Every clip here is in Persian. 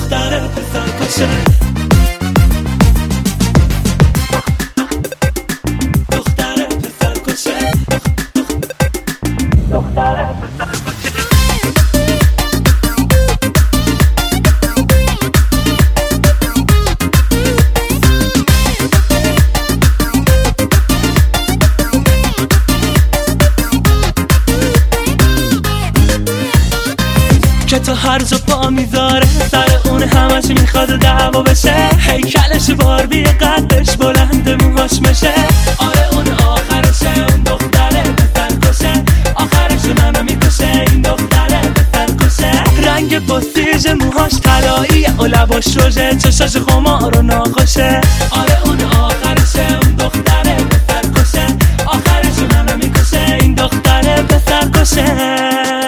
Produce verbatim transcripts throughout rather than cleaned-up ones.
دختره پسر کشه دختره پسر کشه دختره که تو هر جا پا میذاره سر اون همش میخواد دعوا بشه هیکلش باربی قدش بلند موهاش مشه آره اون آخرشه اون دختره پسر کشه آخرش منو میکشه این دختره پسر کشه رنگ بسیج موهاش طلاییه و لباش روژه چشاش خمار و ناخوشه آره اون آخرشه اون دختره پسر کشه آخرش منو میکشه این دختره پسر کشه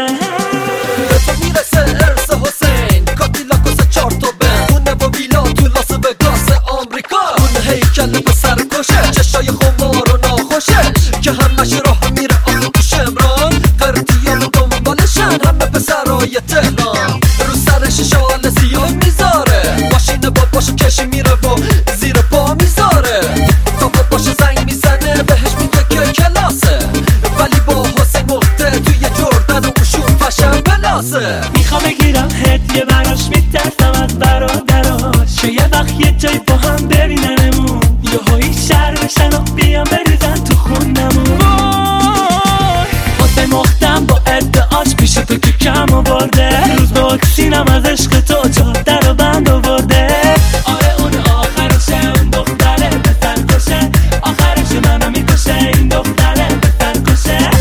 هیکل پسر کشه چشای خمار و ناخوشه که همش راه میره آخه تو شمران قرطیان دنبالشن همه پسرای تهران رو سرش شال سیاه میذاره ماشین باباشو کشی میره و زیر پا میذاره تا باباشو زنگ میزنه بهش میگه که کلاسه ولی با حسین مخته توی جردن و اوشون پشم بلاسه میخوام بگیرم هدیه براش میترسم از برادراش که یه وقت یه جای با هم ببیننمون یه هایی شر بشن و بیان بریزن تو خونمون حسین مختم با ادعاش پیش تو که کم آورده روز با اکسینم از عشق تو جاده رو بند آورده آره اون آخرشه اون دختره پسر کشه آخرش منو میکشه این دختره پسر کشه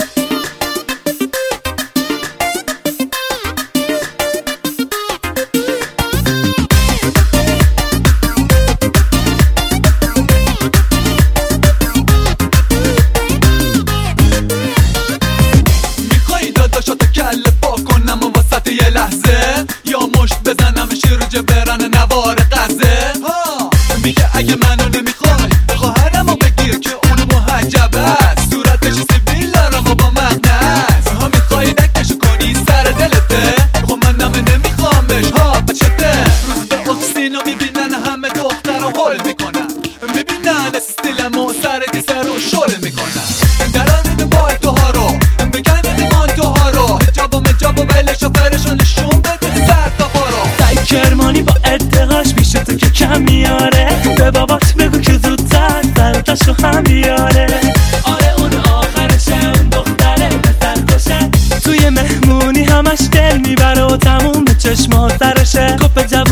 یه لحظه یا مشت بزنمش رو جبران نوار قزه میگه اگه منو نمیخوای خواهرمو بگیر که اونو محجب است صورتش سیبیل دارم و با مغنست ها میخوای دکشو کنی سر دلته خب منم نمیخوامش ها بچته روز به اکسینو میبینن همه دختر رو حل میکنن میبینن استیلمو سر دیسه رو شل میکنن درانه بای توها رو بگن مان توها رو هجاب و مجاب و بله شفرشو نشون بده سر تا بارو سعی کرمانی با ادعاش پیش تو که کم میاره به بابات بگو که زودتر سرتاشو هم بیاره آره اون آخرشه اون دختره پسر کشه توی مهمونی همش دل میبره و تموم به چشما سرشه کپ